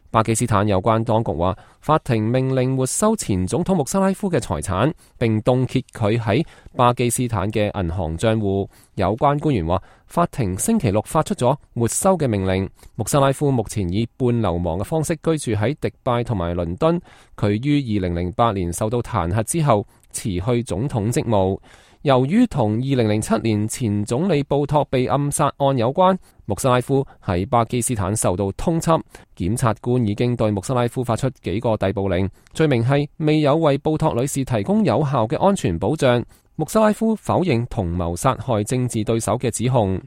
巴基斯坦有關當局話，法庭命令沒收前總統穆沙拉夫嘅財產，並凍結佢喺巴基斯坦嘅銀行賬戶。有關官員話，法庭星期六發出咗沒收嘅命令。穆沙拉夫目前以半流亡嘅方式居住喺迪拜同埋倫敦。佢於2008年受到彈劾之後辭去總統職務。由於同2007年前總理布托被暗殺案有關，穆沙拉夫喺巴基斯坦受到通緝。檢察官已經對穆沙拉夫發出幾個逮捕令，罪名係未有為布托女士提供有效嘅安全保障。穆沙拉夫否認同謀殺害政治對手嘅指控。